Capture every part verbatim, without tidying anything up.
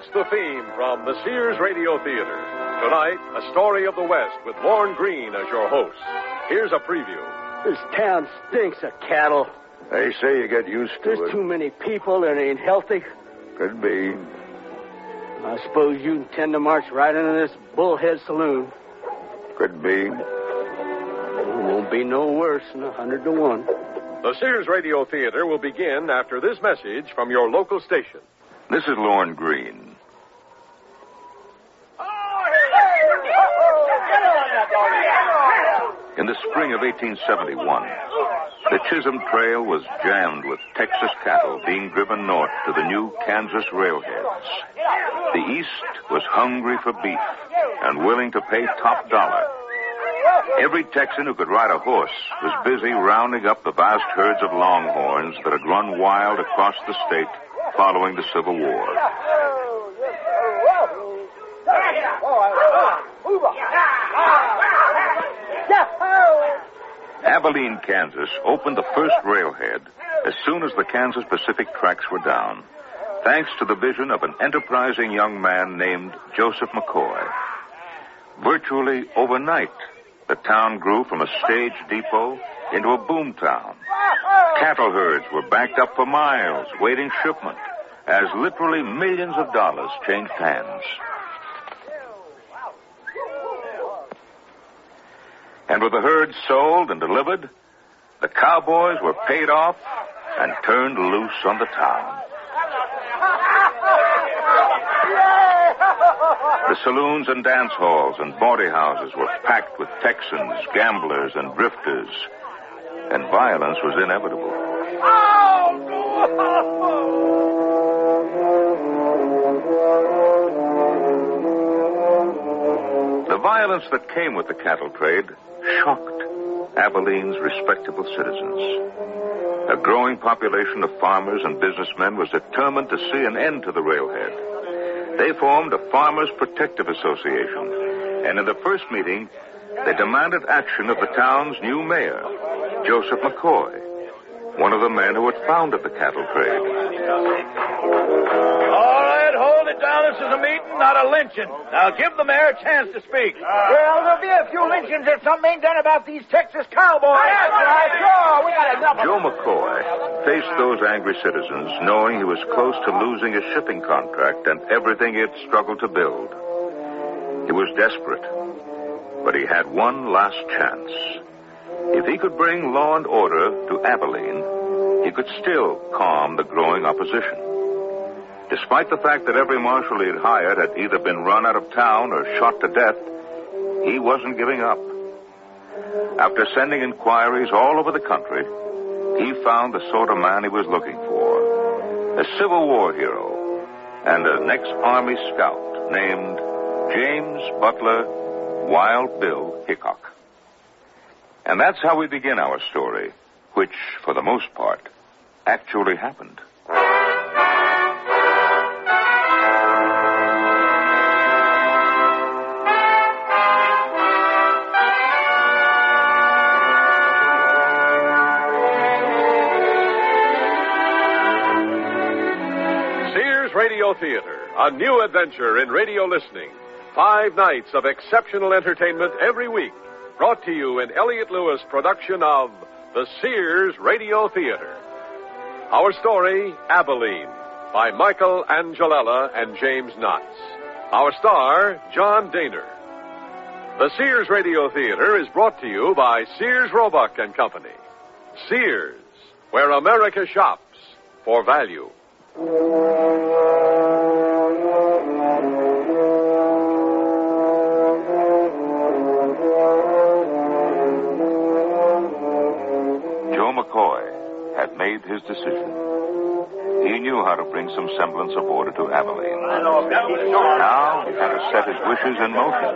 That's the theme from the Sears Radio Theater. Tonight, a story of the West with Lorne Greene as your host. Here's a preview. This town stinks of cattle. They say you get used to There's it. There's too many people and it ain't healthy. Could be. I suppose you intend to march right into this Bullhead Saloon. Could be. It won't be no worse than a hundred to one. The Sears Radio Theater will begin after this message from your local station. This is Lorne Greene. In the spring of eighteen seventy-one, the Chisholm Trail was jammed with Texas cattle being driven north to the new Kansas railheads. The East was hungry for beef and willing to pay top dollar. Every Texan who could ride a horse was busy rounding up the vast herds of longhorns that had run wild across the state following the Civil War. Abilene, Kansas opened the first railhead as soon as the Kansas Pacific tracks were down, thanks to the vision of an enterprising young man named Joseph McCoy. Virtually overnight, the town grew from a stage depot into a boom town. Cattle herds were backed up for miles, waiting shipment, as literally millions of dollars changed hands. And with the herds sold and delivered, the cowboys were paid off and turned loose on the town. The saloons and dance halls and bawdy houses were packed with Texans, gamblers, and drifters, and violence was inevitable. The violence that came with the cattle trade shocked Abilene's respectable citizens. A growing population of farmers and businessmen was determined to see an end to the railhead. They formed a Farmers Protective Association, and in the first meeting, they demanded action of the town's new mayor, Joseph McCoy, one of the men who had founded the cattle trade. All right, hold it down. This is a meeting, not a lynching. Now give the mayor a chance to speak. Uh, well, there'll be a few lynchings if something ain't done about these Texas cowboys. That's right. Sure, we got enough of Joe McCoy faced those angry citizens knowing he was close to losing his shipping contract and everything he had struggled to build. He was desperate, but he had one last chance. If he could bring law and order to Abilene, he could still calm the growing opposition. Despite the fact that every marshal he had hired had either been run out of town or shot to death, he wasn't giving up. After sending inquiries all over the country, he found the sort of man he was looking for. A Civil War hero and an ex-Army scout named James Butler Wild Bill Hickok. And that's how we begin our story, which, for the most part, actually happened. Sears Radio Theater, a new adventure in radio listening. Five nights of exceptional entertainment every week. Brought to you in Elliott Lewis production of the Sears Radio Theater. Our story, Abilene, by Michael Angelella and James Knotts. Our star, John Daner. The Sears Radio Theater is brought to you by Sears Roebuck and Company. Sears, where America shops for value. Joe McCoy had made his decision. He knew how to bring some semblance of order to Abilene. Now he had to set his wishes in motion.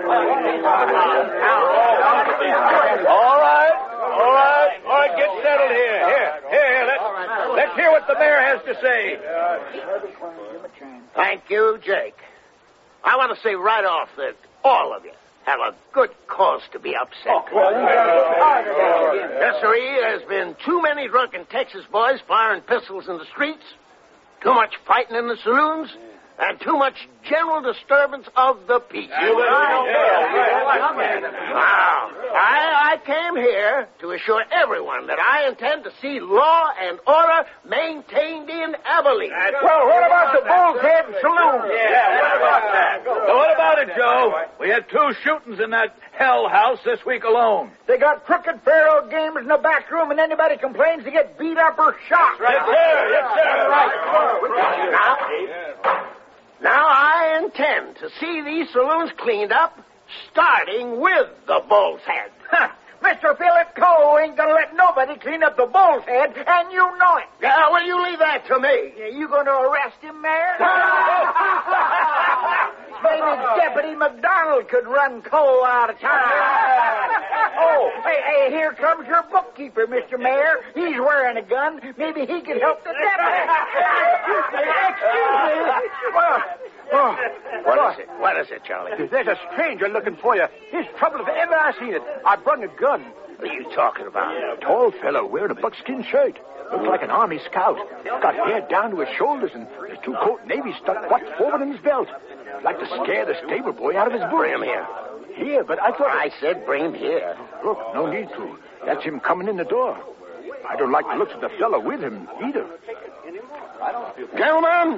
All right, all right, all right, get settled here. Here, here, here. Let's, let's hear what the mayor has to say. Thank you, Jake. I want to say right off that all of you have a good cause to be upset. Yes, sir, there's been too many drunken Texas boys firing pistols in the streets, too much fighting in the saloons, and too much general disturbance of the peace. Now, I, I came here to assure everyone that I intend to see law and order maintained in Abilene. Well, what about the Bull's Head Saloon? Yeah, what about that? So what about it, Joe? We had two shootings in that hell house this week alone. They got crooked faro games in the back room, and anybody complains to get beat up or shot. Yes, sir. Yes, sir. Right. Now, now I intend to see these saloons cleaned up, starting with the Bull's Head. Mister Philip Cole ain't gonna let nobody clean up the Bull's Head, and you know it. Yeah, well, you leave that to me. You gonna arrest him, Mayor? Maybe Deputy McDonald could run Cole out of town. Oh, hey, hey, here comes your bookkeeper, Mister Mayor. He's wearing a gun. Maybe he can help the deputy. Excuse me. Well, oh, what is it? What is it, Charlie? There's a stranger looking for you. He's trouble if ever I seen it. I brung a gun. What are you talking about? A tall fellow wearing a buckskin shirt. Looks like an army scout. Got hair down to his shoulders and his two-coat navy stuck butt forward in his belt. Like to scare the stable boy out of his boots. Bring him here. Here, but I thought... I said bring him here. Look, no need to. That's him coming in the door. I don't like the looks of the fellow with him, either. Gentlemen,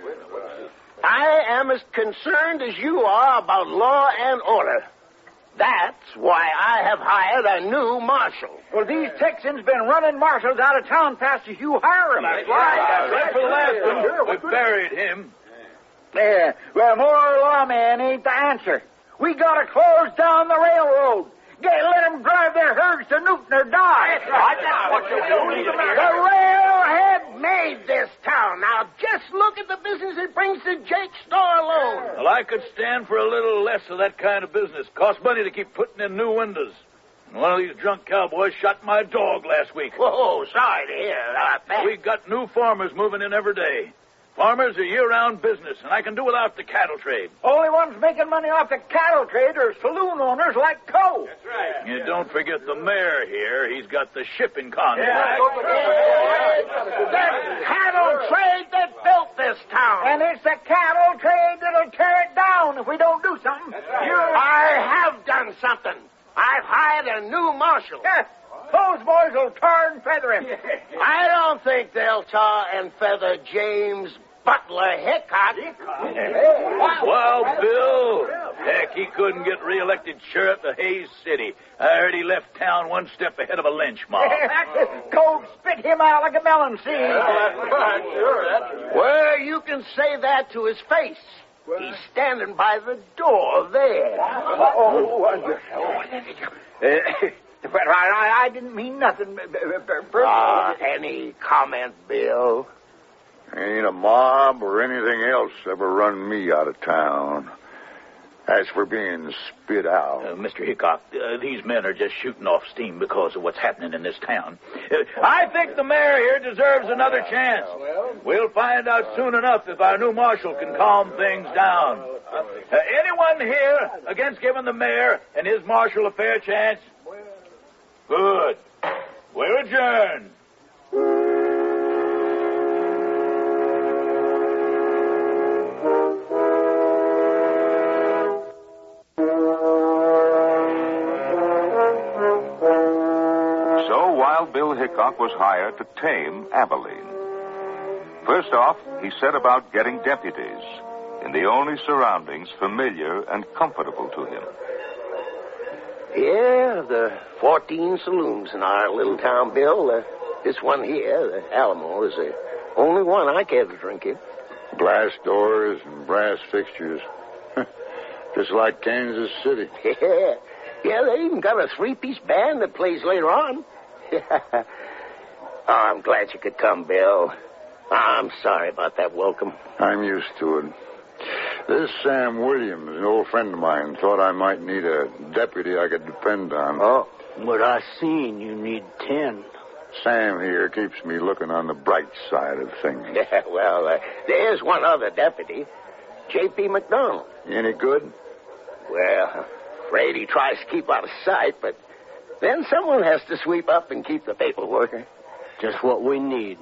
I am as concerned as you are about law and order. That's why I have hired a new marshal. Well, these Texans been running marshals out of town fast as you hire them. That's right. Except for the last one. We buried him. Yeah, well, more lawmen ain't the answer. We gotta close down the railroad. Get, let them drive their herds to Newton or die. That's right. That's what you do. The railhead made this town. Now, just look at the business it brings to Jake's store alone. Well, I could stand for a little less of that kind of business. Costs money to keep putting in new windows. And one of these drunk cowboys shot my dog last week. Whoa, sorry to hear about that. We got new farmers moving in every day. Farmers are year-round business, and I can do without the cattle trade. Only ones making money off the cattle trade are saloon owners like Cole. That's right. You don't forget the mayor here. He's got the shipping contract. Yeah. The cattle trade that built this town. And it's the cattle trade that'll tear it down if we don't do something. That's right. I have done something. I've hired a new marshal. Yeah. Those boys will tar and feather him. I don't think they'll tar and feather James Butler Hickok. Well, Bill, heck, he couldn't get reelected sheriff of Hayes City. I heard he left town one step ahead of a lynch mob. Cold spit him out like a melon seed. Well, you can say that to his face. He's standing by the door there. Oh, But I, I didn't mean nothing. Uh, any comment, Bill? Ain't a mob or anything else ever run me out of town. As for being spit out... Uh, Mister Hickok, uh, these men are just shooting off steam because of what's happening in this town. Uh, I think the mayor here deserves another chance. We'll find out soon enough if our new marshal can calm things down. Uh, anyone here against giving the mayor and his marshal a fair chance? Good. We're adjourned. So Wild Bill Hickok was hired to tame Abilene. First off, he set about getting deputies in the only surroundings familiar and comfortable to him. Yeah, the fourteen saloons in our little town, Bill. Uh, this one here, the Alamo, is the only one I care to drink in. Glass doors and brass fixtures. Just like Kansas City. Yeah. Yeah, they even got a three-piece band that plays later on. Oh, I'm glad you could come, Bill. I'm sorry about that welcome. I'm used to it. This Sam Williams, an old friend of mine, thought I might need a deputy I could depend on. Oh, but I seen you need ten. Sam here keeps me looking on the bright side of things. Yeah, well, uh, there's one other deputy, J P McDonald. Any good? Well, afraid he tries to keep out of sight, but then someone has to sweep up and keep the paperwork. Just what we need.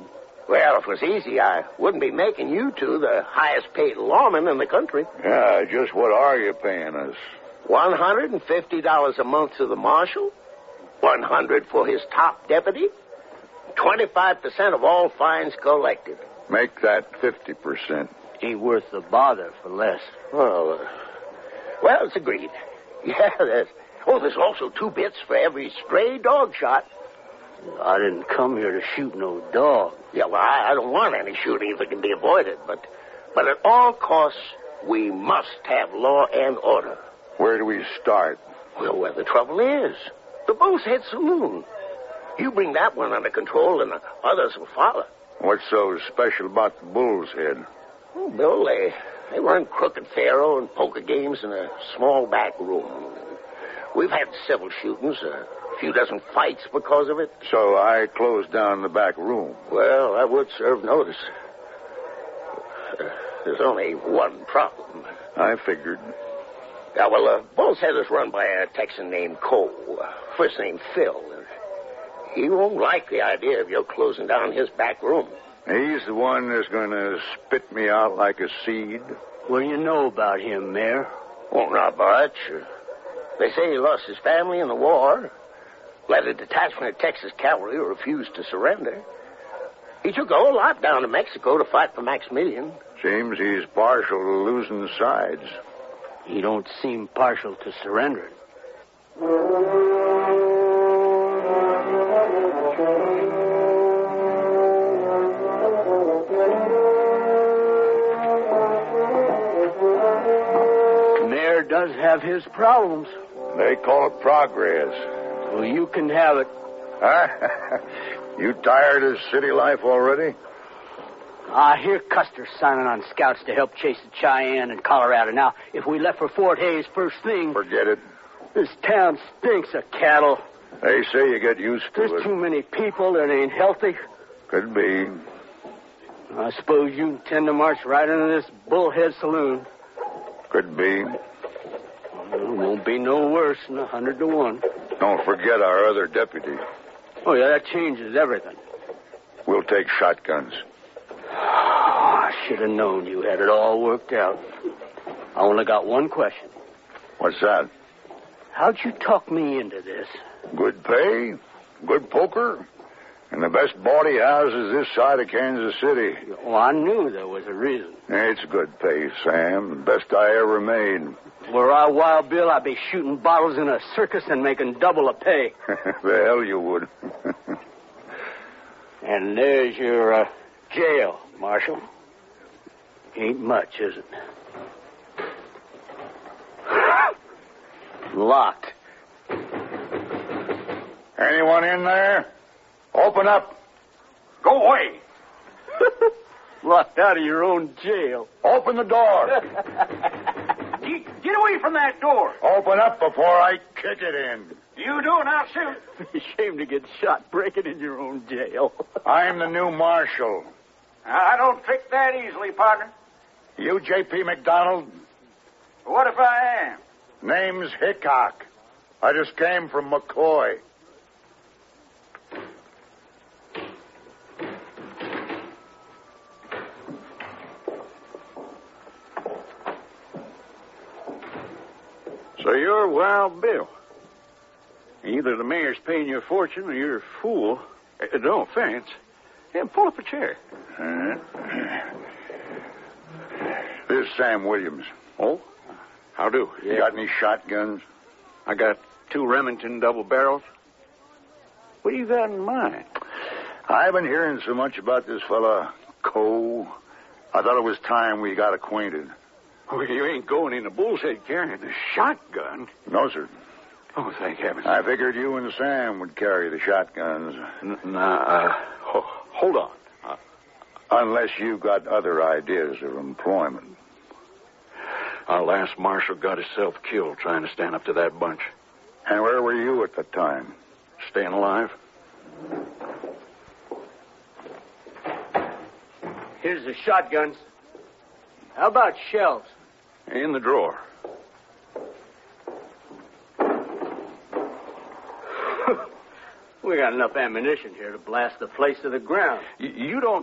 Well, if it was easy, I wouldn't be making you two the highest paid lawmen in the country. Yeah, just what are you paying us? one hundred fifty dollars a month to the marshal, one hundred dollars for his top deputy, twenty-five percent of all fines collected. Make that fifty percent. Ain't worth the bother for less. Well, uh, well, it's agreed. Yeah, there's... Oh, there's also two bits for every stray dog shot. I didn't come here to shoot no dog. Yeah, well, I, I don't want any shooting if it can be avoided, but, but at all costs, we must have law and order. Where do we start? Well, where the trouble is. The Bull's Head Saloon. You bring that one under control, and the others will follow. What's so special about the Bull's Head? Oh, Bill, they, they run crooked faro and poker games in a small back room. We've had several shootings, a few dozen fights because of it. So I closed down the back room. Well, that would serve notice. Uh, there's only one problem. I figured. Yeah, well, uh, Bull's Head is run by a Texan named Cole, uh, first name Phil. He won't like the idea of your closing down his back room. He's the one that's going to spit me out like a seed. What do you know about him, Mayor? Oh, not much. Uh, they say he lost his family in the war, led a detachment of Texas cavalry who refused to surrender. He took a whole lot down to Mexico to fight for Maximilian. Seems he's partial to losing sides. He don't seem partial to surrendering. The mayor does have his problems. They call it progress. Well, you can have it. Huh? You tired of city life already? I hear Custer's signing on scouts to help chase the Cheyenne in Colorado. Now, if we left for Fort Hays first thing... Forget it. This town stinks of cattle. They say you get used to There's it. There's too many people that ain't healthy. Could be. I suppose you intend to march right into this Bullhead Saloon. Could be. Well, it won't be no worse than a hundred to one. Don't forget our other deputy. Oh, yeah, that changes everything. We'll take shotguns. Oh, I should have known you had it all worked out. I only got one question. What's that? How'd you talk me into this? Good pay, good poker, and the best bawdy houses this side of Kansas City. Oh, I knew there was a reason. It's good pay, Sam. The best I ever made. Were I Wild Bill, I'd be shooting bottles in a circus and making double the pay. The hell you would. And there's your uh, jail, Marshal. Ain't much, is it? Locked. Anyone in there? Open up. Go away. Locked out of your own jail. Open the door. Get, get away from that door. Open up before I kick it in. You do, and I'll shoot. Shame to get shot breaking in your own jail. I'm the new marshal. I don't trick that easily, partner. You J P McDonald? What if I am? Name's Hickok. I just came from McCoy. So you're Wild Bill. Either the mayor's paying you a fortune or you're a fool. Uh, no offense. Yeah, pull up a chair. Uh, this is Sam Williams. Oh? How do? You got any shotguns? I got two Remington double barrels. What do you got in mind? I've been hearing so much about this fella, Cole. I thought it was time we got acquainted. Oh, you ain't going in the Bull's Head carrying a shotgun. No, sir. Oh, thank heavens. I figured you and Sam would carry the shotguns. N- nah, uh, ho- hold on. Uh, Unless you've got other ideas of employment. Our last marshal got himself killed trying to stand up to that bunch. And where were you at the time? Staying alive. Here's the shotguns. How about shells? In the drawer. We got enough ammunition here to blast the place to the ground. You, you don't...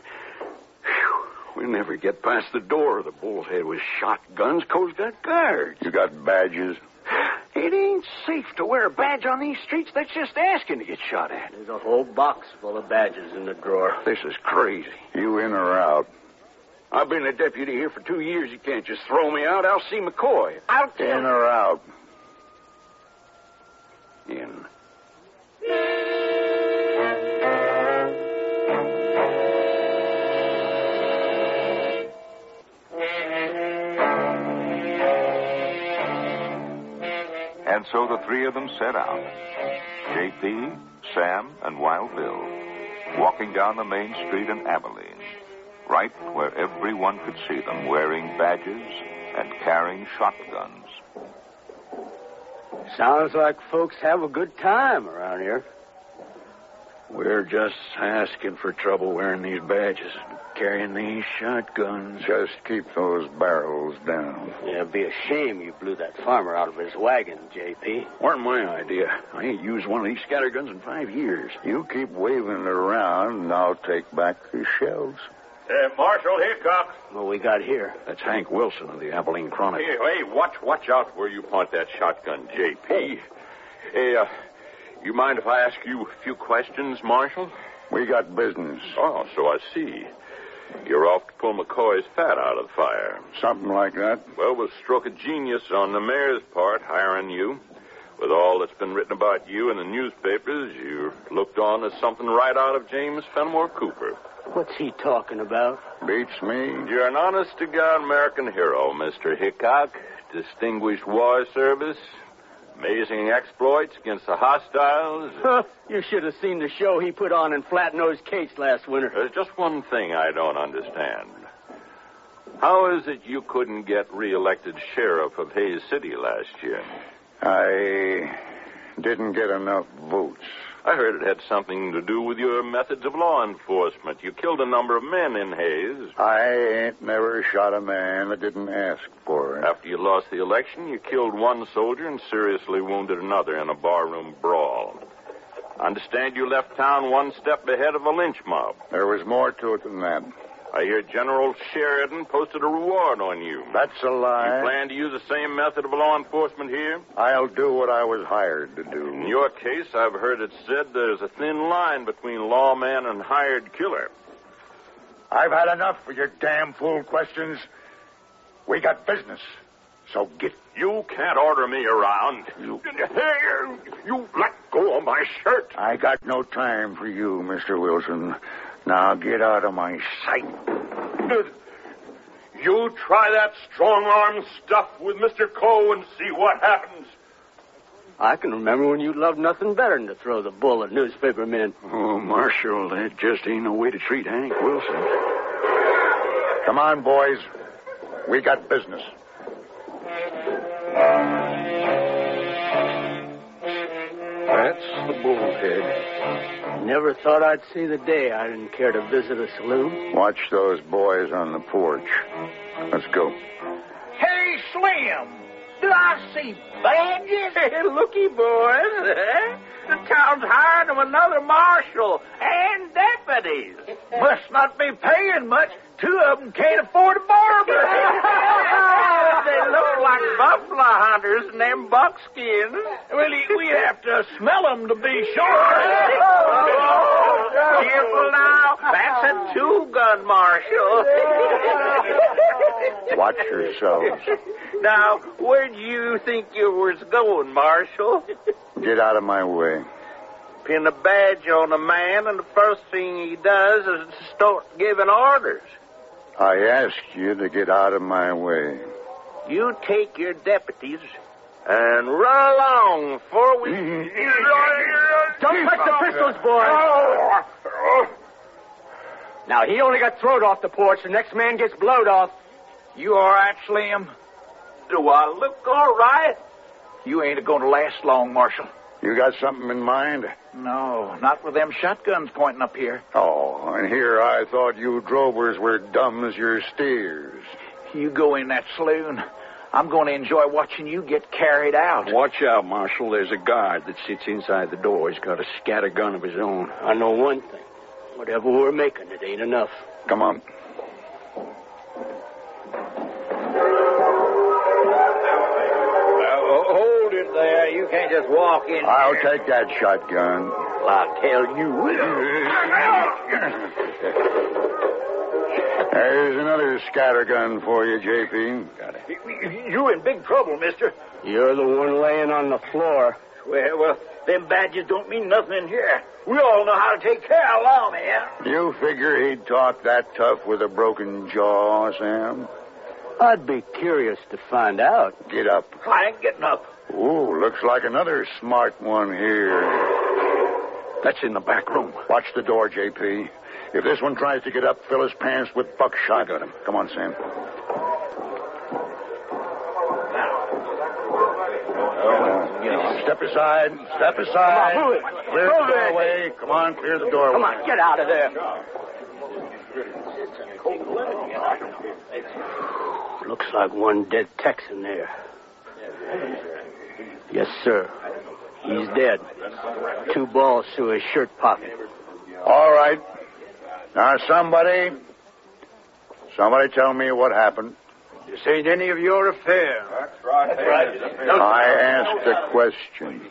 We never get past the door of the bullhead with shotguns. Cole's got guards. You got badges? It ain't safe to wear a badge on these streets. That's just asking to get shot at. There's a whole box full of badges in the drawer. This is crazy. You in or out? I've been a deputy here for two years. You can't just throw me out. I'll see McCoy. Out there. In or out? In. And so the three of them set out. J P, Sam, and Wild Bill, walking down the main street in Abilene, right where everyone could see them wearing badges and carrying shotguns. Sounds like folks have a good time around here. We're just asking for trouble wearing these badges and carrying these shotguns. Just keep those barrels down. Yeah, it'd be a shame you blew that farmer out of his wagon, J P. Weren't my idea. I ain't used one of these scatterguns in five years. You keep waving it around, and I'll take back the shells. Uh, Marshal Hickok. What we got here? That's Hank Wilson of the Abilene Chronicle. Hey, hey, watch, watch out where you point that shotgun, J P. Hey, uh, you mind if I ask you a few questions, Marshal? We got business. Oh, so I see. You're off to pull McCoy's fat out of the fire. Something like that. Well, it was a stroke of genius on the mayor's part, hiring you. With all that's been written about you in the newspapers, you're looked on as something right out of James Fenimore Cooper. What's he talking about? Beats me. You're an honest-to-God American hero, Mister Hickok. Distinguished war service. Amazing exploits against the hostiles. Huh, you should have seen the show he put on in Flat-Nosed Case last winter. There's just one thing I don't understand. How is it you couldn't get reelected sheriff of Hays City last year? I didn't get enough votes. I heard it had something to do with your methods of law enforcement. You killed a number of men in Hays. I ain't never shot a man that didn't ask for it. After you lost the election, you killed one soldier and seriously wounded another in a barroom brawl. I understand you left town one step ahead of a lynch mob. There was more to it than that. I hear General Sheridan posted a reward on you. That's a lie. You plan to use the same method of law enforcement here? I'll do what I was hired to do. In your case, I've heard it said there's a thin line between lawman and hired killer. I've had enough of your damn fool questions. We got business. So get... You can't order me around. You, you let go of my shirt. I got no time for you, Mister Wilson. Now get out of my sight. You try that strong-arm stuff with Mister Coe and see what happens. I can remember when you loved nothing better than to throw the bull at newspaper men. Oh, Marshal, that just ain't no way to treat Hank Wilson. Come on, boys. We got business. That's the bullhead. Never thought I'd see the day I didn't care to visit a saloon. Watch those boys on the porch. Let's go. Hey, Slim, do I see badges? Hey, looky, boys. The town's hiring them another marshal and deputies. Must not be paying much. Two of them can't afford a barber. They look like buffalo hunters in them buckskins. Well, we have to smell them to be sure. Careful now. That's a two-gun marshal. Watch yourselves. Now, where do you think you was going, Marshal? Get out of my way. Pin a badge on a man, and the first thing he does is to start giving orders. I asked you to get out of my way. You take your deputies and run along before we... Don't touch the pistols, boys. Now, he only got thrown off the porch. The next man gets blowed off. You all right, Slim? Do I look all right? You ain't going to last long, Marshal. You got something in mind? No, not with them shotguns pointing up here. Oh, and here I thought you drovers were dumb as your steers. You go in that saloon. I'm going to enjoy watching you get carried out. Watch out, Marshal. There's a guard that sits inside the door. He's got a scatter gun of his own. I know one thing. Whatever we're making, it ain't enough. Come on. Hold it there. You can't just walk in I'll here. take that shotgun. Well, I'll tell you. There's another scatter gun for you, J P. Got it. You in big trouble, mister. You're the one laying on the floor. Well, well, them badges don't mean nothing in here. We all know how to take care of law, man. You figure he'd talk that tough with a broken jaw, Sam? I'd be curious to find out. Get up. I ain't getting up. Ooh, looks like another smart one here. That's in the back room. Watch the door, J P. If this one tries to get up, fill his pants with buckshot. Got him. Come on, Sam. Uh, step aside. Step aside. Come on, move it. Clear Move the it. doorway. Come on, clear the doorway. Come on, get out of there. Looks like one dead Texan there. Yes, sir. He's dead. Two balls through his shirt pocket. All right. Now, somebody... Somebody tell me what happened. This ain't any of your affair. That's right. That's right. I asked a question.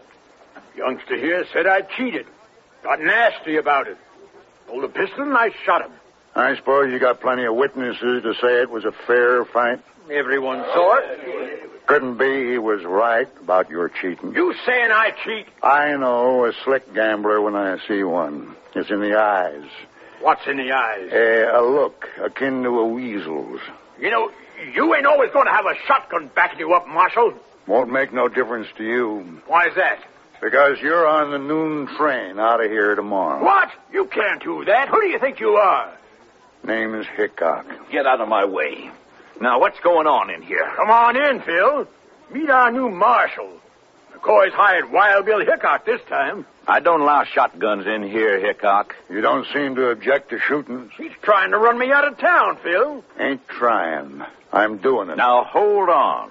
Youngster here said I cheated. Got nasty about it. Pulled a pistol and I shot him. I suppose you got plenty of witnesses to say it was a fair fight? Everyone saw it. Couldn't be he was right about your cheating. You saying I cheat? I know a slick gambler when I see one. It's in the eyes. What's in the eyes? Uh, a look akin to a weasel's. You know, you ain't always going to have a shotgun backing you up, Marshal. Won't make no difference to you. Why's that? Because you're on the noon train out of here tomorrow. What? You can't do that. Who do you think you are? Name is Hickok. Get out of my way. Now, what's going on in here? Come on in, Phil. Meet our new marshal. McCoy's hired Wild Bill Hickok this time. I don't allow shotguns in here, Hickok. You don't seem to object to shooting. He's trying to run me out of town, Phil. Ain't trying. I'm doing it. Now, hold on.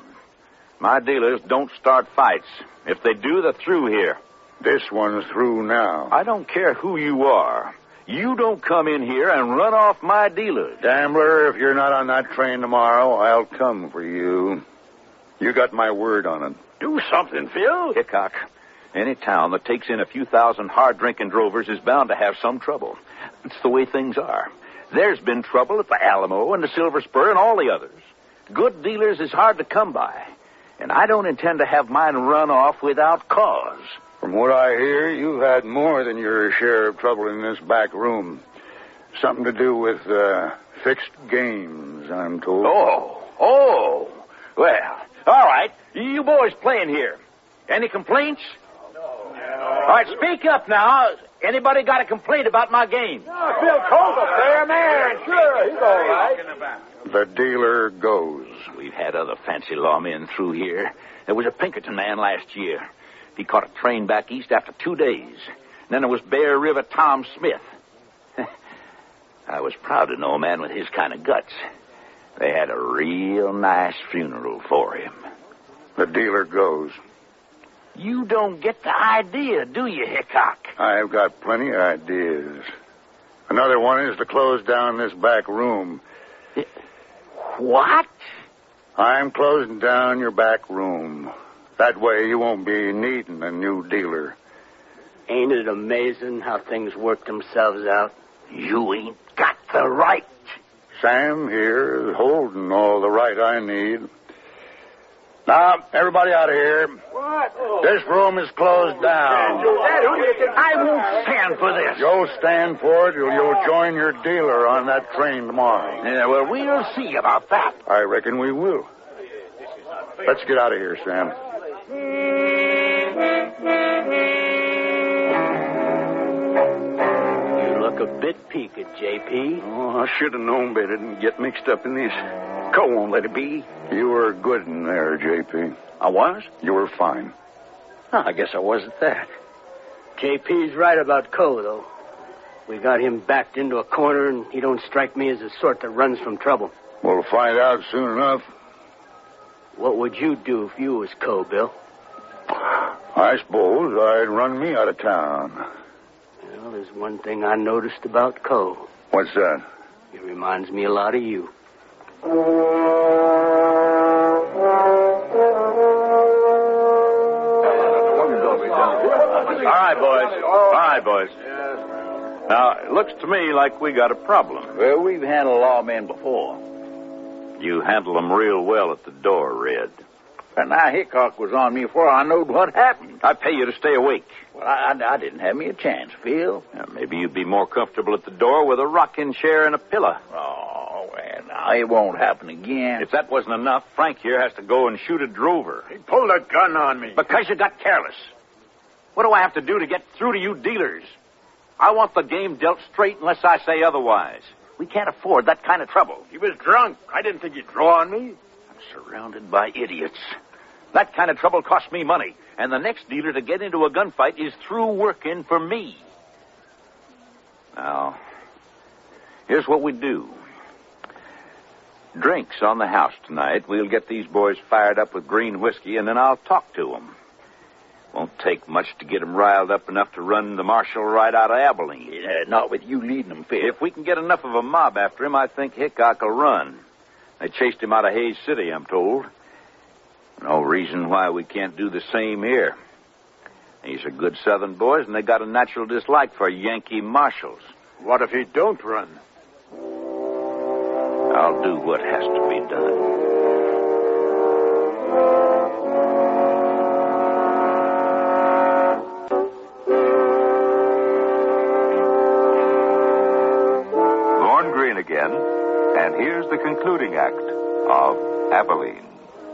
My dealers don't start fights. If they do, they're through here. This one's through now. I don't care who you are. You don't come in here and run off my dealers. Gambler, if you're not on that train tomorrow, I'll come for you. You got my word on it. Do something, Phil. Hickok, any town that takes in a few thousand hard-drinking drovers is bound to have some trouble. It's the way things are. There's been trouble at the Alamo and the Silver Spur and all the others. Good dealers is hard to come by. And I don't intend to have mine run off without cause. From what I hear, you've had more than your share of trouble in this back room. Something to do with uh, fixed games, I'm told. Oh, oh. Well, all right. You boys playing here. Any complaints? No. All right, speak up now. Anybody got a complaint about my game? No, Phil Cole's a fair man. Sure, he's all right. The dealer goes. We've had other fancy lawmen through here. There was a Pinkerton man last year. He caught a train back east after two days. And then there was Bear River Tom Smith. I was proud to know a man with his kind of guts. They had a real nice funeral for him. The dealer goes. You don't get the idea, do you, Hickok? I've got plenty of ideas. Another one is to close down this back room. What? I'm closing down your back room. That way you won't be needing a new dealer. Ain't it amazing how things work themselves out? You ain't got the right. Sam here is holding all the right I need. Now, everybody out of here. What? Oh. This room is closed down. I won't stand for this. You'll stand for it, or you'll join your dealer on that train tomorrow. Yeah, well, we'll see about that. I reckon we will. Let's get out of here, Sam. You look a bit peaked, J P. Oh, I should have known better than get mixed up in this. Cole won't let it be. You were good in there, J P. I was? You were fine. Oh, I guess I wasn't that. J P's right about Coe, though. We got him backed into a corner, and he don't strike me as the sort that runs from trouble. We'll find out soon enough. What would you do if you was Co, Bill? I suppose I'd run me out of town. Well, there's one thing I noticed about Co. What's that? He reminds me a lot of you. All right, boys. All right, boys. Now, it looks to me like we got a problem. Well, we've handled lawmen before. You handled them real well at the door, Red. And now Hickok was on me before I knowed what happened. I pay you to stay awake. Well, I, I, I didn't have me a chance, Phil. Now, maybe you'd be more comfortable at the door with a rocking chair and a pillow. Oh, well, now, it won't happen again. If that wasn't enough, Frank here has to go and shoot a drover. He pulled a gun on me. Because you got careless. What do I have to do to get through to you dealers? I want the game dealt straight unless I say otherwise. We can't afford that kind of trouble. He was drunk. I didn't think he'd draw on me. I'm surrounded by idiots. That kind of trouble costs me money, and the next dealer to get into a gunfight is through working for me. Now, here's what we do. Drinks on the house tonight. We'll get these boys fired up with green whiskey, and then I'll talk to them. Won't take much to get them riled up enough to run the marshal right out of Abilene. Yeah, not with you leading them, Phil. If we can get enough of a mob after him, I think Hickok will run. They chased him out of Hayes City, I'm told. No reason why we can't do the same here. These are good Southern boys, and they got a natural dislike for Yankee marshals. What if he don't run? I'll do what has to be done. Again, and here's the concluding act of Abilene.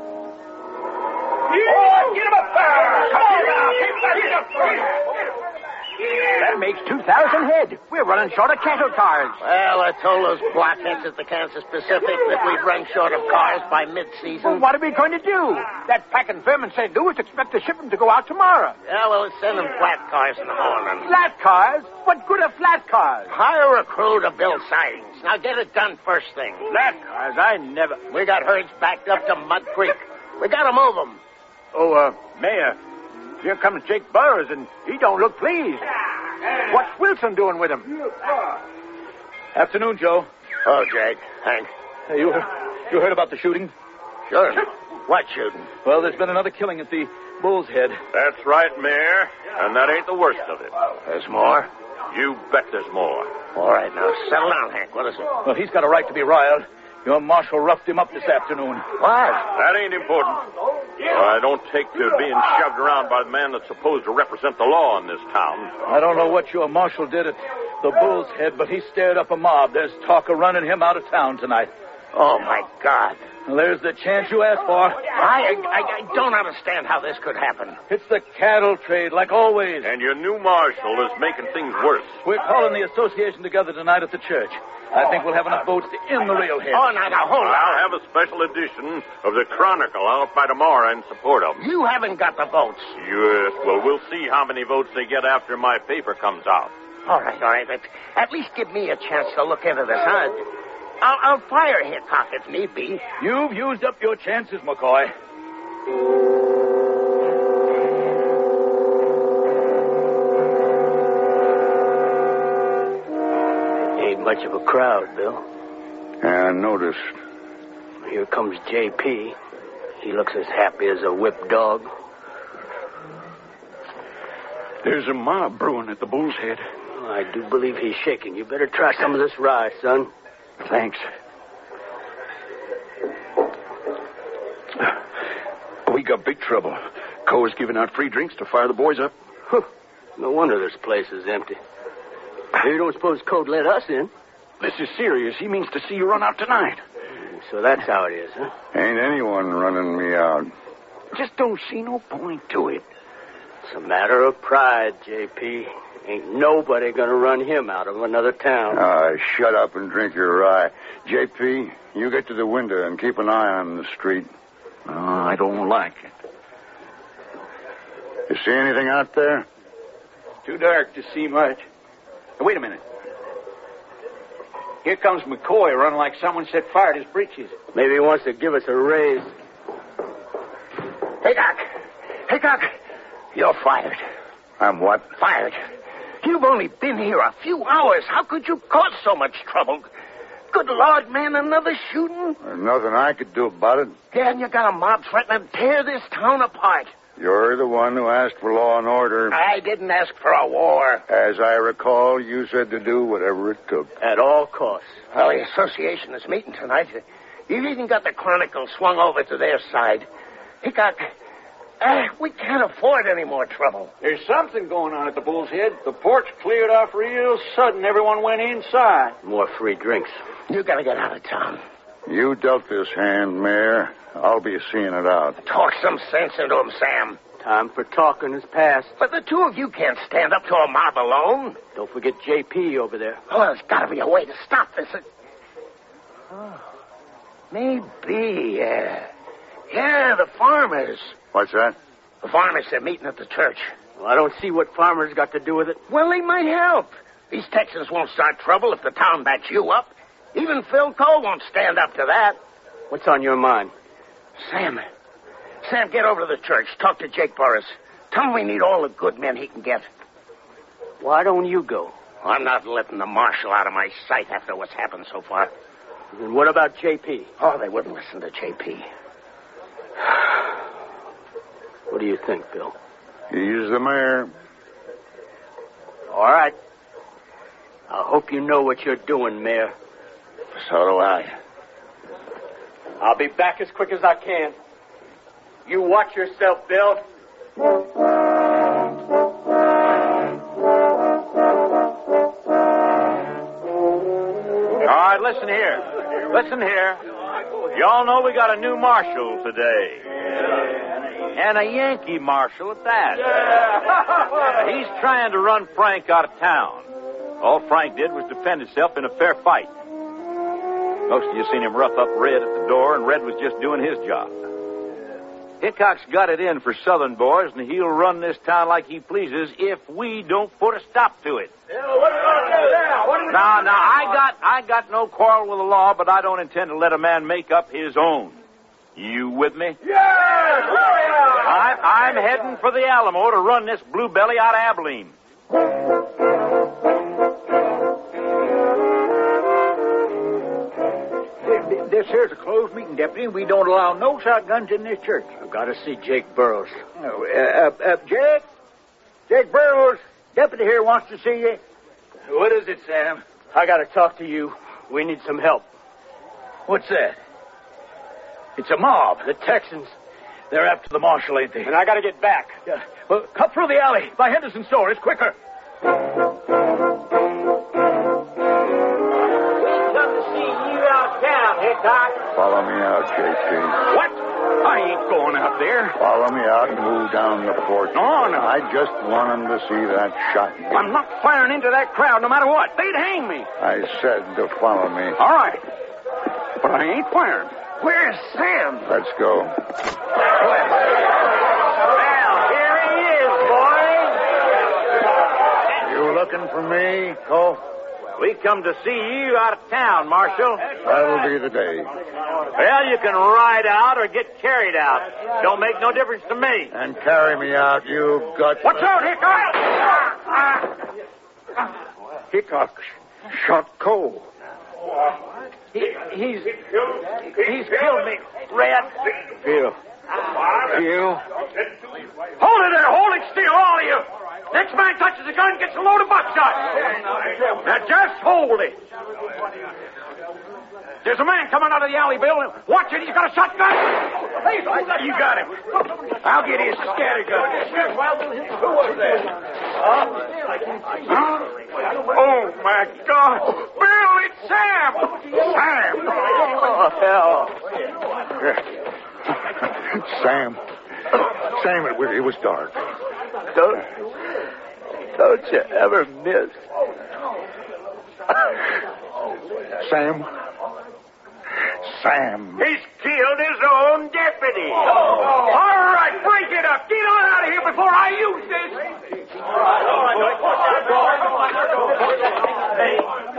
Oh, get him up there! Come on now! Get him up there! That makes two thousand head. We're running short of cattle cars. Well, I told those blockheads at the Kansas Pacific that we'd run short of cars by mid-season. Well, what are we going to do? That packing firm in Saint Louis expect the shipment to go out tomorrow. Yeah, well, let's send them flat cars in the morning. Flat cars? What good are flat cars? Hire a crew to build sidings. Now get it done first thing. Flat cars? I never... We got herds backed up to Mud Creek. We got to move them. Oh, uh, Mayor, here comes Jake Burroughs, and he don't look pleased. What's Wilson doing with him? Afternoon, Joe. Oh, Jake. Hank. Hey, you, you heard about the shooting? Sure. What shooting? Well, there's been another killing at the Bull's Head. That's right, Mayor. And that ain't the worst of it. There's more? You bet there's more. All right, now, settle down, Hank. What is it? Well, he's got a right to be riled. Your marshal roughed him up this afternoon. What? That ain't important. Well, I don't take to being shoved around by the man that's supposed to represent the law in this town. I don't know what your marshal did at the Bull's Head, but he stirred up a mob. There's talk of running him out of town tonight. Oh, my God. Well, there's the chance you asked for. I, I, I don't understand how this could happen. It's the cattle trade, like always. And your new marshal is making things worse. We're calling the association together tonight at the church. I think we'll have enough votes to end the railhead. Oh, now, now, hold on. I'll have a special edition of the Chronicle out by tomorrow in support of them. You haven't got the votes. Yes, well, we'll see how many votes they get after my paper comes out. All right, all right, but at least give me a chance to look into this, huh? I'll, I'll fire Hickok if need be. You've used up your chances, McCoy. Ain't much of a crowd, Bill. Yeah, I noticed. Here comes J P. He looks as happy as a whipped dog. There's a mob brewing at the Bull's Head. I do believe he's shaking. You better try some of this rye, son. Thanks. We got big trouble. Coe's giving out free drinks to fire the boys up. Huh. No wonder this place is empty. You don't suppose Coe'd let us in? This is serious. He means to see you run out tonight. So that's how it is, huh? Ain't anyone running me out. Just don't see no point to it. It's a matter of pride, J P. Ain't nobody gonna run him out of another town. Ah, shut up and drink your rye. J P, you get to the window and keep an eye on the street. Oh, I don't like it. You see anything out there? Too dark to see much. Now, wait a minute. Here comes McCoy running like someone set fire to his breeches. Maybe he wants to give us a raise. Hickok! Hickok! You're fired. I'm what? Fired. You've only been here a few hours. How could you cause so much trouble? Good Lord, man, another shooting? There's nothing I could do about it. Yeah, and you got a mob threatening to tear this town apart. You're the one who asked for law and order. I didn't ask for a war. As I recall, you said to do whatever it took. At all costs. Well, the association is meeting tonight. You've even got the Chronicle swung over to their side. Hickok, uh, we can't afford any more trouble. There's something going on at the Bull's Head. The porch cleared off real sudden. Everyone went inside. More free drinks. You gotta get out of town. You dealt this hand, Mayor. I'll be seeing it out. Talk some sense into him, Sam. Time for talking is past. But the two of you can't stand up to a mob alone. Don't forget J P over there. Oh, there's got to be a way to stop this. Oh, maybe, yeah. Yeah, the farmers. What's that? The farmers are meeting at the church. Well, I don't see what farmers got to do with it. Well, they might help. These Texans won't start trouble if the town backs you up. Even Phil Cole won't stand up to that. What's on your mind? Sam. Sam, get over to the church. Talk to Jake Burris. Tell him we need all the good men he can get. Why don't you go? I'm not letting the marshal out of my sight after what's happened so far. And what about J P? Oh, they wouldn't listen to J P. What do you think, Bill? He's the mayor. All right. I hope you know what you're doing, Mayor. So do I. I'll be back as quick as I can. You watch yourself, Bill. All right, listen here. Listen here. Y'all know we got a new marshal today. And a Yankee marshal at that. He's trying to run Frank out of town. All Frank did was defend himself in a fair fight. Most of you seen him rough up Red at the door, and Red was just doing his job. Hickok's got it in for Southern boys, and he'll run this town like he pleases if we don't put a stop to it. Yeah, well, what are we going to do now? What are we Now, now, I got, I got no quarrel with the law, but I don't intend to let a man make up his own. You with me? Yeah! I'm, I'm heading for the Alamo to run this bluebelly out of Abilene. This here's a closed meeting, Deputy. We don't allow no shotguns in this church. I've got to see Jake Burrows. Uh, uh, uh, Jake? Jake Burrows, Deputy here wants to see you. What is it, Sam? I got to talk to you. We need some help. What's that? It's a mob. The Texans. They're after the marshal, ain't they? And I got to get back. Yeah. Well, cut through the alley by Henderson's store. It's quicker. We come to see you out town, Hickok. Follow me out, J P. What? I ain't going out there. Follow me out and move down the porch. No, no. I just want him to see that shotgun. I'm not firing into that crowd no matter what. They'd hang me. I said to follow me. All right. But I ain't firing. Where's Sam? Let's go. Well, here he is, boys. You looking for me, Cole? We come to see you out of town, Marshal. That'll be the day. Well, you can ride out or get carried out. Don't make no difference to me. And carry me out, you gut. Watch out, Hickok! Hickok shot Cole. He, he's he's killed me, Red. Phil. Phil. Hold it there. Hold it still, all of you. Next man touches the gun gets a load of buckshot. Now just hold it. There's a man coming out of the alley, Bill. Watch it. He's got a shotgun. You got him. I'll get his scattergun. Who was that? Huh? Oh, my God. Bill, it's Sam. Sam. Oh, hell. Sam. Sam, it, was- it was dark. Don't, don't you ever miss. Sam. Sam. He's killed his own deputy. All right, break it up. Get on out of here before I use this.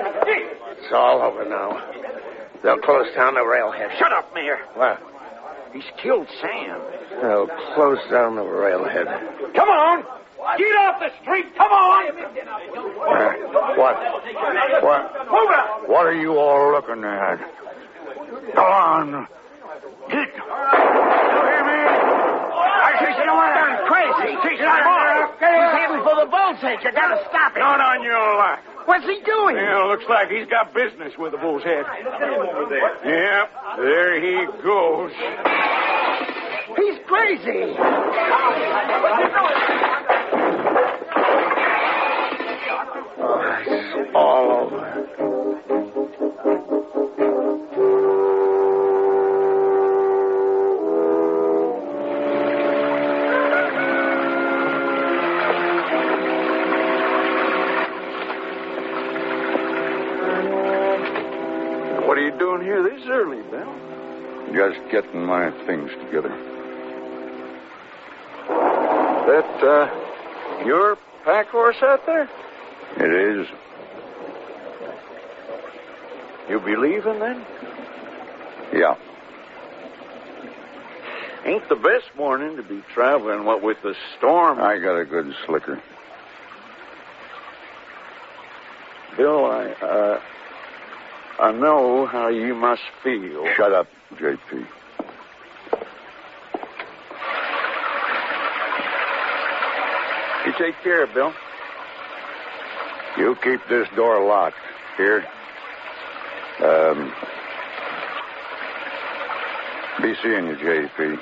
It's all over now. They'll close down the railhead. Shut up, Mayor. What? He's killed Sam. Well, close down the railhead. Come on! Get off the street! Come on! Uh, what? What? Move it! What are you all looking at? Go on. Get. You hear me? I think you are crazy. He's heading for the bull's head. You gotta stop him. Not on your life. What's he doing? Yeah, looks like he's got business with the bull's head. Yep, there he goes. He's crazy. Oh, it's all over. What are you doing here this early, Bill? Just getting my things together. That, uh, your pack horse out there? It is. You be leaving then? Yeah. Ain't the best morning to be traveling, what with the storm. I got a good slicker. Bill, I, uh, I know how you must feel. Shut up, J P. You take care, Bill. You keep this door locked. Here. Um. Be seeing you, J P.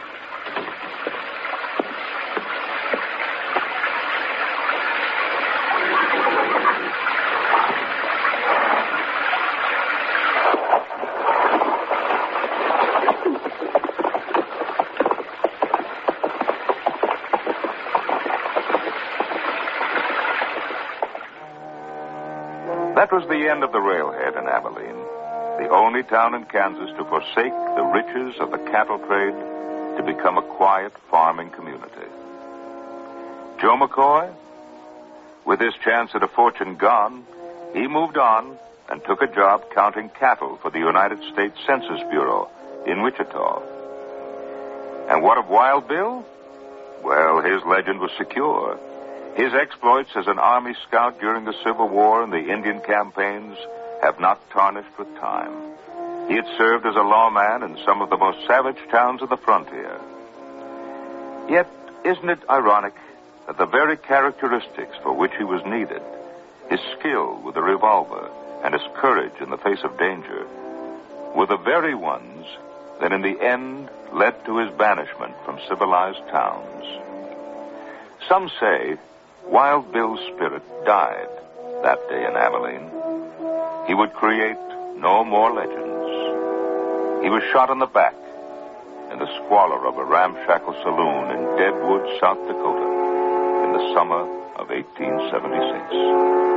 That was the end of the railhead in Abilene, the only town in Kansas to forsake the riches of the cattle trade to become a quiet farming community. Joe McCoy, with his chance at a fortune gone, he moved on and took a job counting cattle for the United States Census Bureau in Wichita. And what of Wild Bill? Well, his legend was secure. His exploits as an Army scout during the Civil War and the Indian campaigns have not tarnished with time. He had served as a lawman in some of the most savage towns of the frontier. Yet, isn't it ironic that the very characteristics for which he was needed, his skill with the revolver and his courage in the face of danger, were the very ones that in the end led to his banishment from civilized towns? Some say Wild Bill's spirit died that day in Abilene. He would create no more legends. He was shot in the back in the squalor of a ramshackle saloon in Deadwood, South Dakota, in the summer of eighteen seventy-six.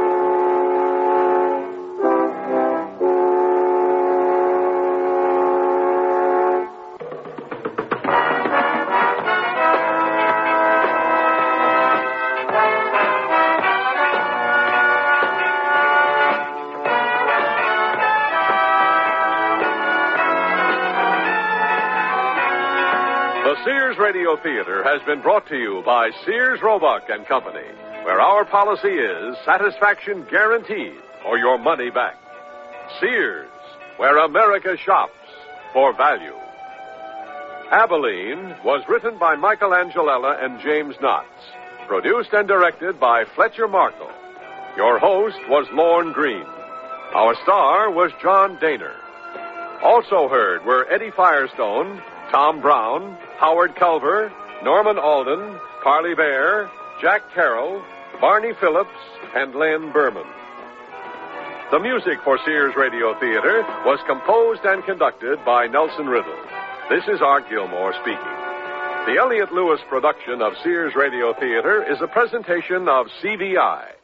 The Sears Radio Theater has been brought to you by Sears Roebuck and Company, where our policy is satisfaction guaranteed or your money back. Sears, where America shops for value. Abilene was written by Michael Angelella and James Knotts, produced and directed by Fletcher Markle. Your host was Lorne Green. Our star was John Daner. Also heard were Eddie Firestone, Tom Brown, Howard Culver, Norman Alden, Parley Bear, Jack Carroll, Barney Phillips, and Len Berman. The music for Sears Radio Theater was composed and conducted by Nelson Riddle. This is Art Gilmore speaking. The Elliott Lewis production of Sears Radio Theater is a presentation of C V I.